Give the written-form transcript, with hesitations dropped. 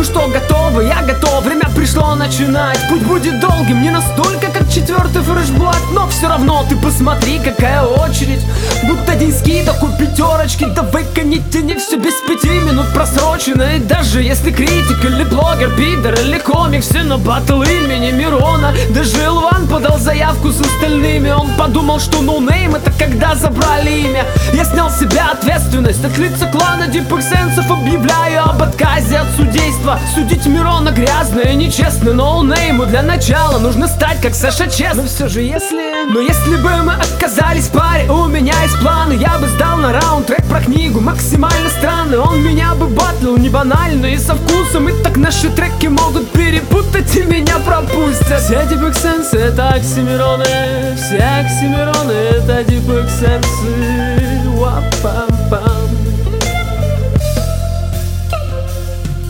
Вы что, готовы? Я готов, время пришло начинать. Путь будет долгим, не настолько, как 4-й фрешблат, но все равно ты посмотри, какая очередь. Будто деньги такой пятерочки, да выконите не все без 5 минут просрочено. И даже если критик или блогер, пидор или комик, все на батл имени Мирона. Даже Элван подал заявку с остальными. Он подумал, что ноунейм это когда забрали имя. Я снял с себя ответственность от лица клана дипэксенсов. Объявляю об отказе от судейства. Судить Мирона грязно и нечестно. Ноунейму для начала нужно стать как Саша Чест. Но все же если бы мы отказались в паре, у меня есть планы. Я бы сдал на раунд трек про книгу, максимально странный. Он меня бы батлил не банально и со вкусом. И так наши треки могут перепутать и меня пропустят. Все дипэксенсы это оксимироны, все оксимироны это дипэксенсы. Уапа.